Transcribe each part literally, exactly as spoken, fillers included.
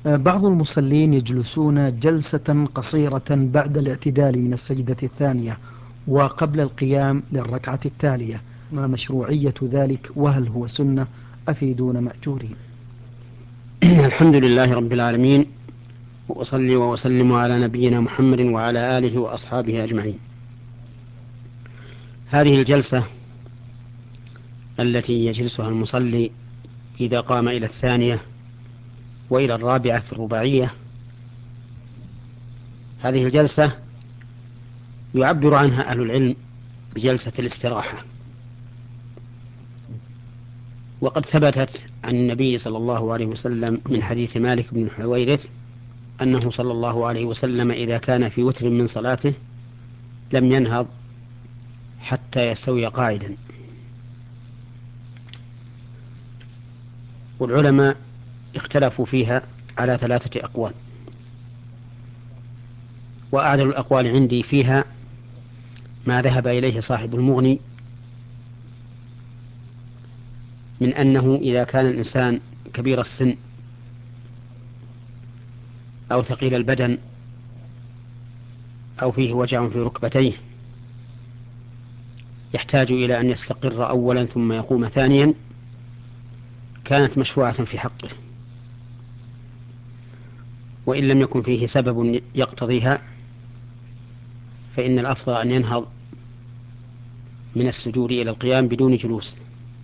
بعض المصلين يجلسون جلسة قصيرة بعد الاعتدال من السجدة الثانية وقبل القيام للركعة التالية، ما مشروعية ذلك وهل هو سنة؟ أفيدون مأجورين. الحمد لله رب العالمين، وأصلي وأسلم على نبينا محمد وعلى آله وأصحابه أجمعين. هذه الجلسة التي يجلسها المصلي إذا قام إلى الثانية وإلى الرابعة في الرباعية، هذه الجلسة يعبر عنها أهل العلم بجلسة الاستراحة، وقد ثبتت عن النبي صلى الله عليه وسلم من حديث مالك بن حويرث أنه صلى الله عليه وسلم إذا كان في وتر من صلاته لم ينهض حتى يستوي قاعدا. والعلماء اختلفوا فيها على ثلاثة أقوال، وأعدل الأقوال عندي فيها ما ذهب إليه صاحب المغني من أنه إذا كان الإنسان كبير السن أو ثقيل البدن أو فيه وجع في ركبتيه يحتاج إلى أن يستقر أولا ثم يقوم ثانيا، كانت مشروعة في حقه. وإن لم يكن فيه سبب يقتضيها فإن الأفضل أن ينهض من السجود إلى القيام بدون جلوس.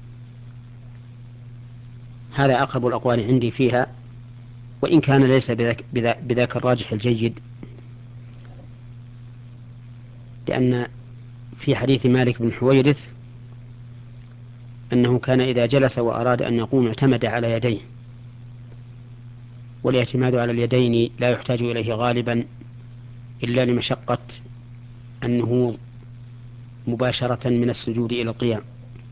هذا أقرب الأقوال عندي فيها، وإن كان ليس بذاك, بذاك الراجح الجيد، لأن في حديث مالك بن حويرث أنه كان إذا جلس وأراد أن يقوم اعتمد على يديه، والاعتماد على اليدين لا يحتاج إليه غالبا إلا لمشقة النهوض مباشرة من السجود إلى القيام.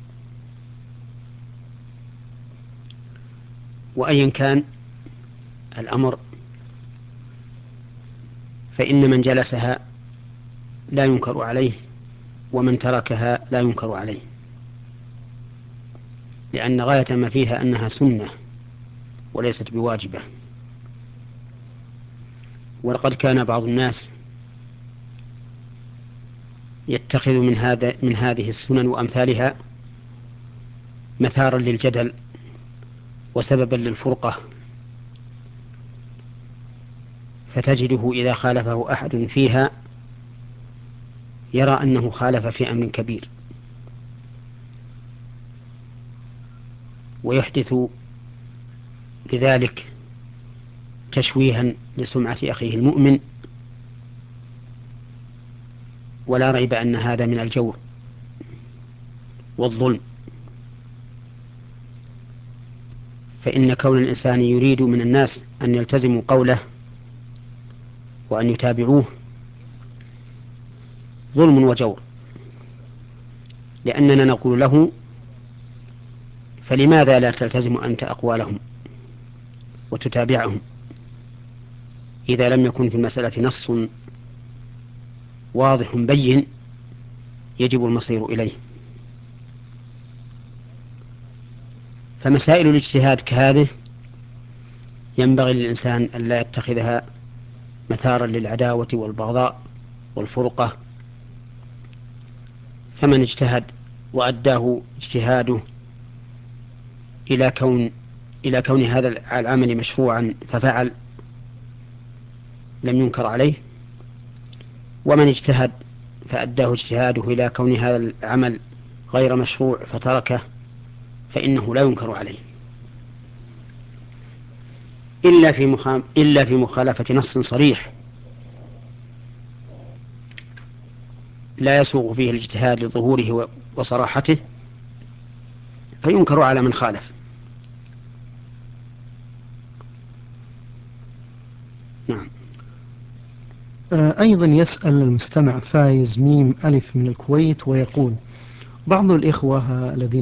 وأيا كان الأمر فإن من جلسها لا ينكر عليه، ومن تركها لا ينكر عليه، لأن غاية ما فيها أنها سنة وليست بواجبة. ولقد كان بعض الناس يتخذ من هذا من هذه السنن وأمثالها مثارا للجدل وسببا للفرقة، فتجده إذا خالفه أحد فيها يرى أنه خالف في أمر كبير، ويحدث لذلك تشويها لسمعة أخيه المؤمن. ولا ريب أن هذا من الجور والظلم، فإن كون الإنسان يريد من الناس أن يلتزموا قوله وأن يتابعوه ظلم وجور، لأننا نقول له: فلماذا لا تلتزم أنت أقوالهم وتتابعهم إذا لم يكن في المسألة نص واضح بين يجب المصير إليه؟ فمسائل الاجتهاد كهذه ينبغي للإنسان أن لا يتخذها مثارا للعداوة والبغضاء والفرقة. فمن اجتهد وأداه اجتهاده إلى كون إلى كون هذا العمل مشروعا ففعل لم ينكر عليه، ومن اجتهد فأداه اجتهاده إلى كون هذا العمل غير مشروع فتركه فإنه لا ينكر عليه، إلا في مخا... إلا في مخالفة نص صريح لا يسوغ فيه الاجتهاد لظهوره وصراحته، فينكر على من خالف. نعم. آه، أيضا يسأل المستمع فايز ميم ألف من الكويت ويقول: بعض الإخوة الذين